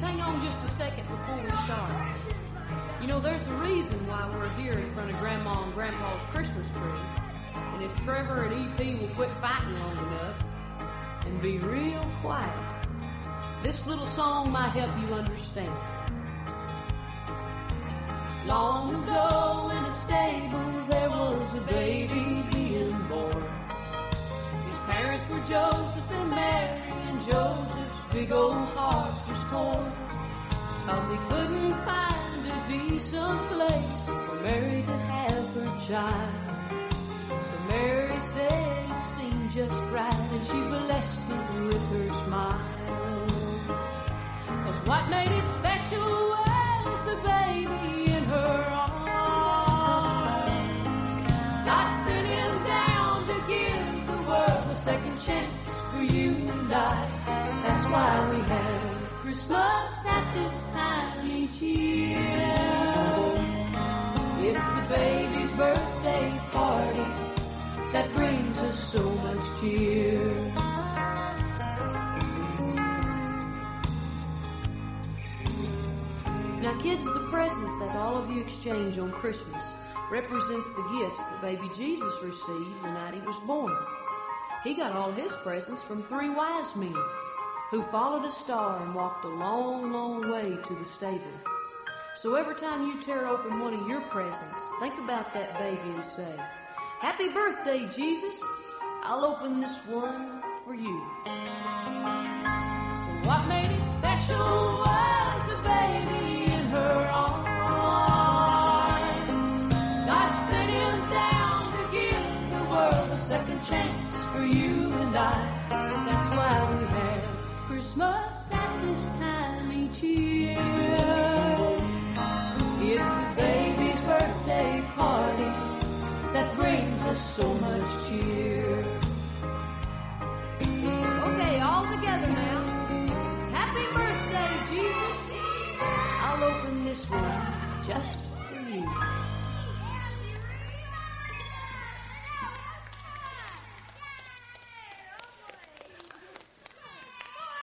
hang on just a second before we start. You know, there's a reason why we're here in front of Grandma and Grandpa's Christmas tree. And if Trevor and EP will quit fighting long enough and be real quiet, this little song might help you understand. Long ago in a stable there was a baby being born. His parents were Joseph and Mary, and Joseph's big old heart was torn, 'cause he couldn't find a decent place for Mary to have her child. But Mary said it seemed just right, and she blessed it with her smile. 'Cause what made it special was the baby in her arms. God sent him down to give the world a second chance for you and I. That's why we have Christmas at this time each year. It's the baby's birthday party that brings us so much cheer. Now kids, the presents that all of you exchange on Christmas represents the gifts that baby Jesus received the night he was born. He got all his presents from 3 wise men who followed a star and walked a long, long way to the stable. So every time you tear open one of your presents, think about that baby and say, "Happy birthday, Jesus. I'll open this one for you."